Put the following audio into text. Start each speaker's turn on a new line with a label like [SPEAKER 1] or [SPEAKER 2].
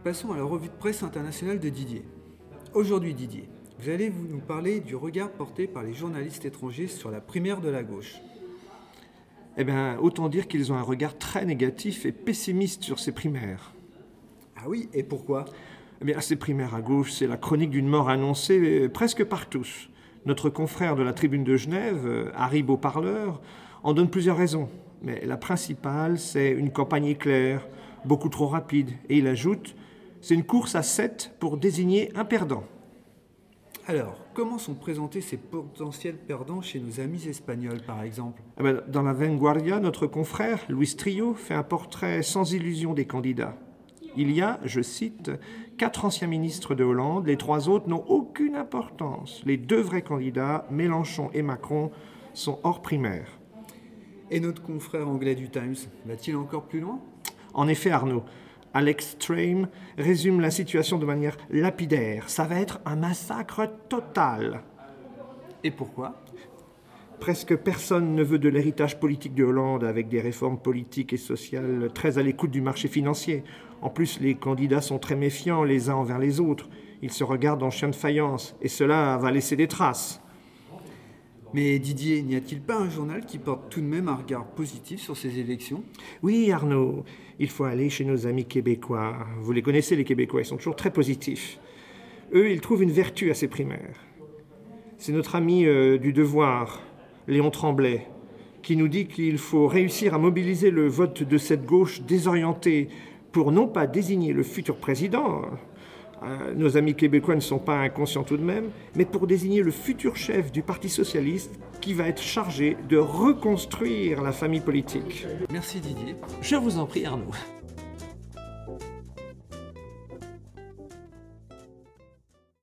[SPEAKER 1] Passons à la revue de presse internationale de Didier. Aujourd'hui Didier, vous allez nous parler du regard porté par les journalistes étrangers sur la primaire de la gauche.
[SPEAKER 2] Eh bien, autant dire qu'ils ont un regard très négatif et pessimiste sur ces primaires.
[SPEAKER 1] Ah oui, et pourquoi ?
[SPEAKER 2] Eh bien, ces primaires à gauche, c'est la chronique d'une mort annoncée presque par tous. Notre confrère de la Tribune de Genève, Harry Beauparleur, en donne plusieurs raisons. Mais la principale, c'est une campagne éclair, beaucoup trop rapide. Et il ajoute, c'est une course à 7 pour désigner un perdant.
[SPEAKER 1] Alors, comment sont présentés ces potentiels perdants chez nos amis espagnols, par exemple ?
[SPEAKER 2] Eh bien, dans la Vanguardia, notre confrère, Luis Trillo, fait un portrait sans illusion des candidats. Il y a, je cite, 4 anciens ministres de Hollande, les 3 autres n'ont aucune importance. Les 2 vrais candidats, Mélenchon et Macron, sont hors primaire.
[SPEAKER 1] Et notre confrère anglais du Times, va-t-il encore plus loin ?
[SPEAKER 2] En effet, Arnaud, Alex Trame résume la situation de manière lapidaire. Ça va être un massacre total.
[SPEAKER 1] Et pourquoi ?
[SPEAKER 2] Presque personne ne veut de l'héritage politique de Hollande avec des réformes politiques et sociales très à l'écoute du marché financier. En plus, les candidats sont très méfiants les uns envers les autres. Ils se regardent en chien de faïence et cela va laisser des traces.
[SPEAKER 1] Mais Didier, n'y a-t-il pas un journal qui porte tout de même un regard positif sur ces élections ?
[SPEAKER 2] Oui, Arnaud, il faut aller chez nos amis québécois. Vous les connaissez, les Québécois, ils sont toujours très positifs. Eux, ils trouvent une vertu à ces primaires. C'est notre ami du Devoir, Léon Tremblay, qui nous dit qu'il faut réussir à mobiliser le vote de cette gauche désorientée pour non pas désigner le futur président, nos amis québécois ne sont pas inconscients tout de même, mais pour désigner le futur chef du Parti socialiste qui va être chargé de reconstruire la famille politique.
[SPEAKER 1] Merci Didier.
[SPEAKER 3] Je vous en prie Arnaud.